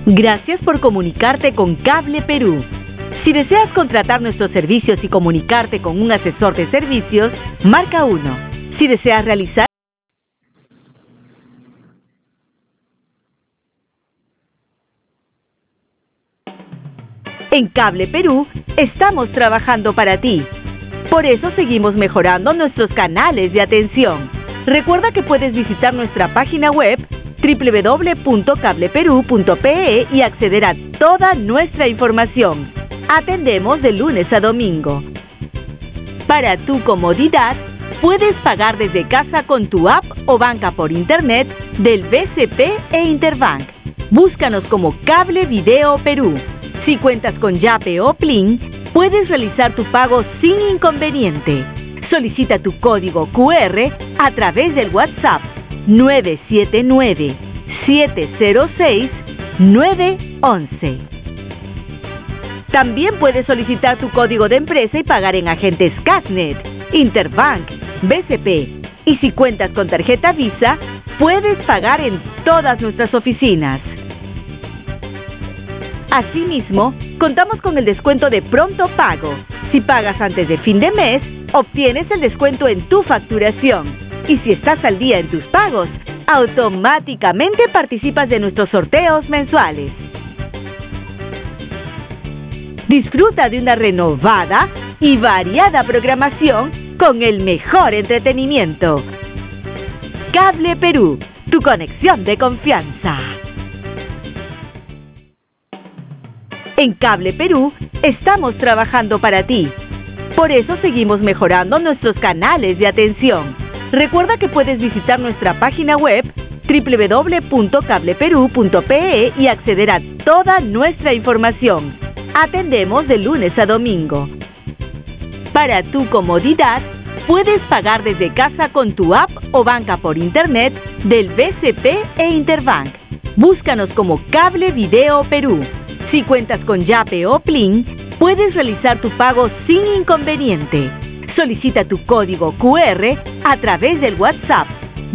Gracias por comunicarte con Cable Perú. Si deseas contratar nuestros servicios y comunicarte con un asesor de servicios, marca 1. Si deseas realizar En Cable Perú, estamos trabajando para ti. Por eso seguimos mejorando nuestros canales de atención. Recuerda que puedes visitar nuestra página web www.cableperú.pe y acceder a toda nuestra información. Atendemos de lunes a domingo. Para tu comodidad, puedes pagar desde casa con tu app o banca por internet del BCP e Interbank. Búscanos como Cable Video Perú. Si cuentas con Yape o Plin, puedes realizar tu pago sin inconveniente. Solicita tu código QR a través del WhatsApp 979-706-911. También puedes solicitar tu código de empresa y pagar en agentes Casnet, Interbank, BCP. Y si cuentas con tarjeta Visa, puedes pagar en todas nuestras oficinas. Asimismo, contamos con el descuento de pronto pago. Si pagas antes de fin de mes, obtienes el descuento en tu facturación. Y si estás al día en tus pagos, automáticamente participas de nuestros sorteos mensuales. Disfruta de una renovada y variada programación con el mejor entretenimiento. Cable Perú, tu conexión de confianza. En Cable Perú, estamos trabajando para ti. Por eso seguimos mejorando nuestros canales de atención. Recuerda que puedes visitar nuestra página web www.cableperú.pe y acceder a toda nuestra información. Atendemos de lunes a domingo. Para tu comodidad, puedes pagar desde casa con tu app o banca por internet del BCP e Interbank. Búscanos como Cable Video Perú. Si cuentas con Yape o Plin, puedes realizar tu pago sin inconveniente. Solicita tu código QR a través del WhatsApp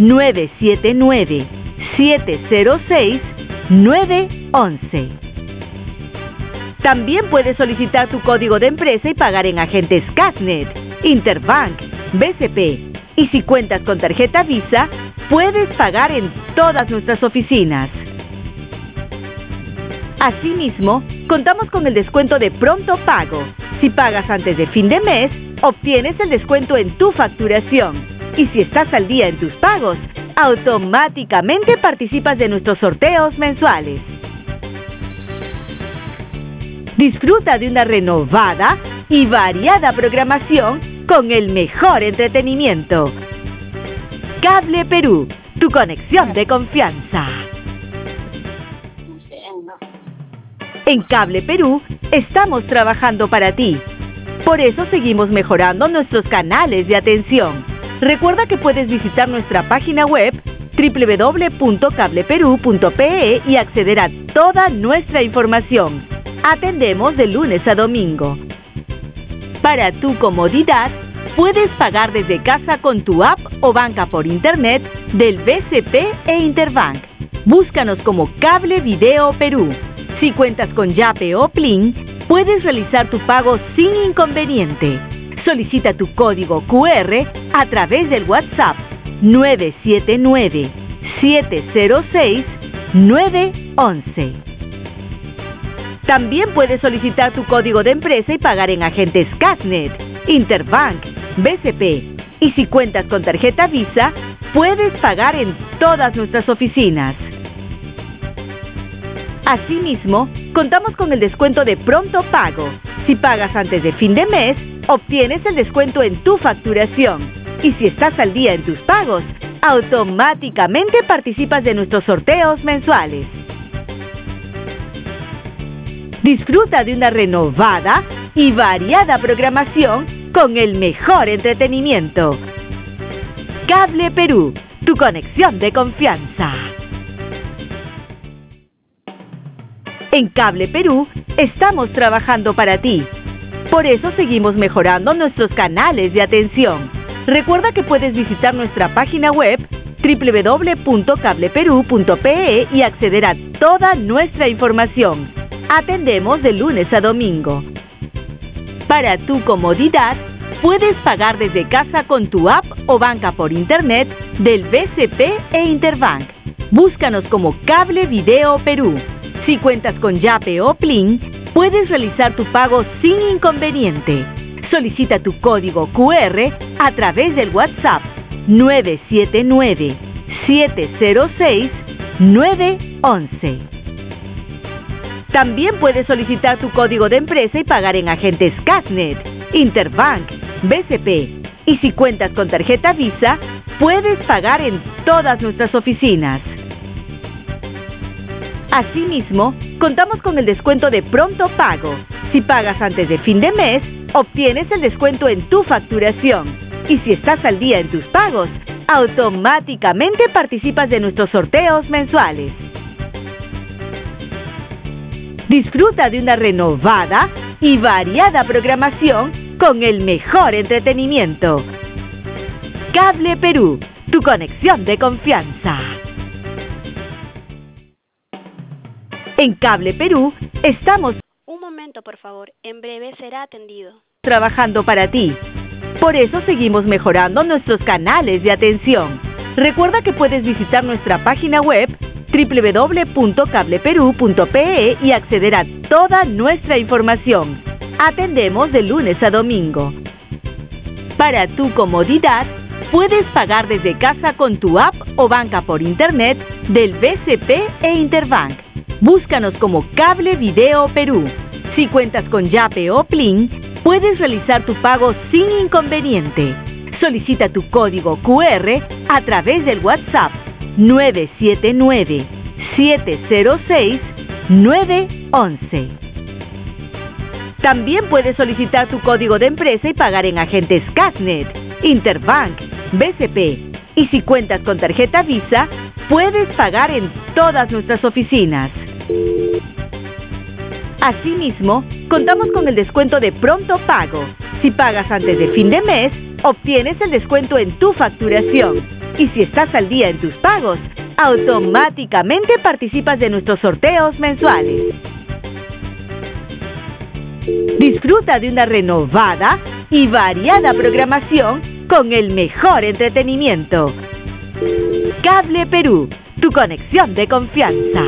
979-706-911. También puedes solicitar tu código de empresa y pagar en agentes Casnet, Interbank, BCP. Y si cuentas con tarjeta Visa, puedes pagar en todas nuestras oficinas. Asimismo, contamos con el descuento de pronto pago. Si pagas antes de fin de mes, obtienes el descuento en tu facturación. Y si estás al día en tus pagos, automáticamente participas de nuestros sorteos mensuales. Disfruta de una renovada y variada programación con el mejor entretenimiento. Cable Perú, tu conexión de confianza. En Cable Perú, estamos trabajando para ti. Por eso seguimos mejorando nuestros canales de atención. Recuerda que puedes visitar nuestra página web www.cableperú.pe y acceder a toda nuestra información. Atendemos de lunes a domingo. Para tu comodidad, puedes pagar desde casa con tu app o banca por internet del BCP e Interbank. Búscanos como Cable Video Perú. Si cuentas con Yape o Plin, puedes realizar tu pago sin inconveniente. Solicita tu código QR a través del WhatsApp 979-706-911. También puedes solicitar tu código de empresa y pagar en agentes Casnet, Interbank, BCP. Y si cuentas con tarjeta Visa, puedes pagar en todas nuestras oficinas. Asimismo, contamos con el descuento de pronto pago. Si pagas antes de fin de mes, obtienes el descuento en tu facturación. Y si estás al día en tus pagos, automáticamente participas de nuestros sorteos mensuales. Disfruta de una renovada y variada programación con el mejor entretenimiento. Cable Perú, tu conexión de confianza. En Cable Perú, estamos trabajando para ti. Por eso seguimos mejorando nuestros canales de atención. Recuerda que puedes visitar nuestra página web www.cableperú.pe y acceder a toda nuestra información. Atendemos de lunes a domingo. Para tu comodidad, puedes pagar desde casa con tu app o banca por internet del BCP e Interbank. Búscanos como Cable Video Perú. Si cuentas con Yape o Plin, puedes realizar tu pago sin inconveniente. Solicita tu código QR a través del WhatsApp 979-706-911. También puedes solicitar tu código de empresa y pagar en agentes Casnet, Interbank, BCP. Y si cuentas con tarjeta Visa, puedes pagar en todas nuestras oficinas. Asimismo, contamos con el descuento de pronto pago. Si pagas antes de fin de mes, obtienes el descuento en tu facturación. Y si estás al día en tus pagos, automáticamente participas de nuestros sorteos mensuales. Disfruta de una renovada y variada programación con el mejor entretenimiento. Cable Perú, tu conexión de confianza. En Cable Perú estamos... Un momento, por favor. En breve será atendido. Trabajando para ti. Por eso seguimos mejorando nuestros canales de atención. Recuerda que puedes visitar nuestra página web www.cableperú.pe y acceder a toda nuestra información. Atendemos de lunes a domingo. Para tu comodidad, puedes pagar desde casa con tu app o banca por internet del BCP e Interbank. Búscanos como Cable Video Perú. Si cuentas con Yape o Plin, puedes realizar tu pago sin inconveniente. Solicita tu código QR a través del WhatsApp 979-706-911. También puedes solicitar tu código de empresa y pagar en agentes Casnet, Interbank, BCP. Y si cuentas con tarjeta Visa, puedes pagar en todas nuestras oficinas. Asimismo, contamos con el descuento de pronto pago. Si pagas antes de fin de mes, obtienes el descuento en tu facturación. Y si estás al día en tus pagos, automáticamente participas de nuestros sorteos mensuales. Disfruta de una renovada y variada programación con el mejor entretenimiento. Cable Perú, tu conexión de confianza.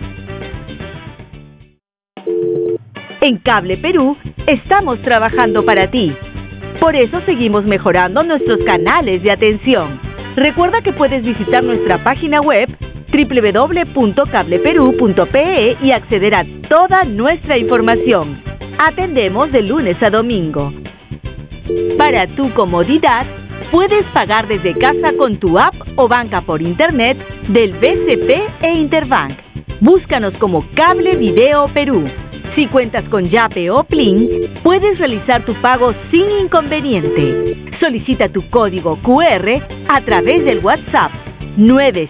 En Cable Perú estamos trabajando para ti. Por eso seguimos mejorando nuestros canales de atención. Recuerda que puedes visitar nuestra página web www.cableperú.pe y acceder a toda nuestra información. Atendemos de lunes a domingo. Para tu comodidad, puedes pagar desde casa con tu app o banca por internet del BCP e Interbank. Búscanos como Cable Video Perú. Si cuentas con Yape o Plin, puedes realizar tu pago sin inconveniente. Solicita tu código QR a través del WhatsApp